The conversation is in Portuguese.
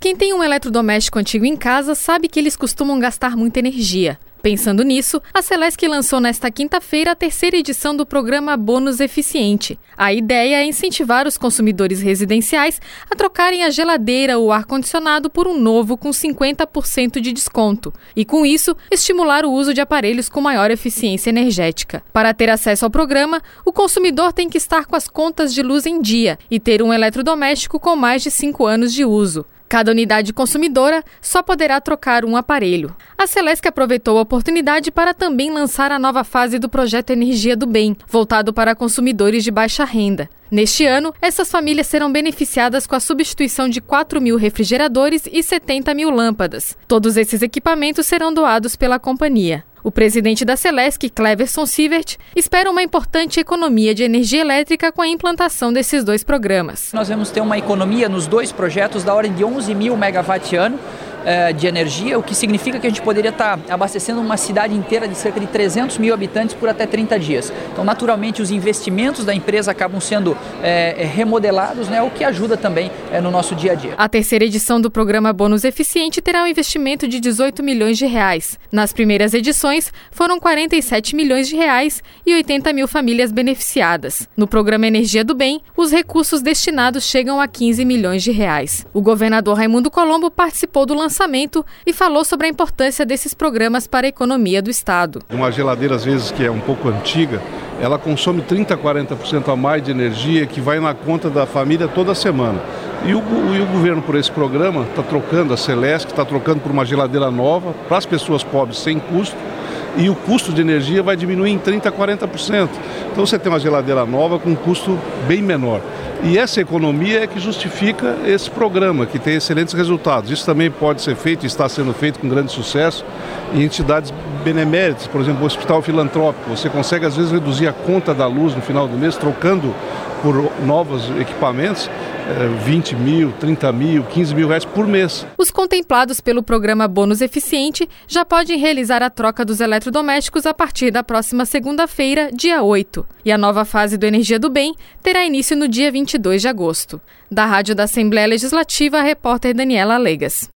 Quem tem um eletrodoméstico antigo em casa sabe que eles costumam gastar muita energia. Pensando nisso, a Celesc lançou nesta quinta-feira a terceira edição do programa Bônus Eficiente. A ideia é incentivar os consumidores residenciais a trocarem a geladeira ou ar-condicionado por um novo com 50% de desconto. E com isso, estimular o uso de aparelhos com maior eficiência energética. Para ter acesso ao programa, o consumidor tem que estar com as contas de luz em dia e ter um eletrodoméstico com mais de 5 anos de uso. Cada unidade consumidora só poderá trocar um aparelho. A Celesc aproveitou a oportunidade para também lançar a nova fase do projeto Energia do Bem, voltado para consumidores de baixa renda. Neste ano, essas famílias serão beneficiadas com a substituição de 4.000 refrigeradores e 70.000 lâmpadas. Todos esses equipamentos serão doados pela companhia. O presidente da Celesc, Cleverson Sievert, espera uma importante economia de energia elétrica com a implantação desses dois programas. Nós vamos ter uma economia nos dois projetos da ordem de 11.000 megawatt-ano de energia, o que significa que a gente poderia estar abastecendo uma cidade inteira de cerca de 300 mil habitantes por até 30 dias. Então, naturalmente, os investimentos da empresa acabam sendo remodelados, o que ajuda também no nosso dia a dia. A terceira edição do programa Bônus Eficiente terá um investimento de 18 milhões de reais. Nas primeiras edições, foram 47 milhões de reais e 80 mil famílias beneficiadas. No programa Energia do Bem, os recursos destinados chegam a 15 milhões de reais. O governador Raimundo Colombo participou do lançamento e falou sobre a importância desses programas para a economia do estado. Uma geladeira, às vezes, que é um pouco antiga, ela consome 30% a 40% a mais de energia que vai na conta da família toda semana. E o governo, por esse programa, está trocando, a Celesc está trocando por uma geladeira nova para as pessoas pobres sem custo. E o custo de energia vai diminuir em 30% a 40%. Então você tem uma geladeira nova com um custo bem menor. E essa economia é que justifica esse programa, que tem excelentes resultados. Isso também pode ser feito e está sendo feito com grande sucesso em entidades beneméritas, por exemplo, o Hospital Filantrópico. Você consegue, às vezes, reduzir a conta da luz no final do mês, trocando por novos equipamentos, 20 mil, 30 mil, 15 mil reais por mês. Os contemplados pelo programa Bônus Eficiente já podem realizar a troca dos eletrodomésticos a partir da próxima segunda-feira, dia 8. E a nova fase do Energia do Bem terá início no dia 22 de agosto. Da Rádio da Assembleia Legislativa, a repórter Daniela Alegas.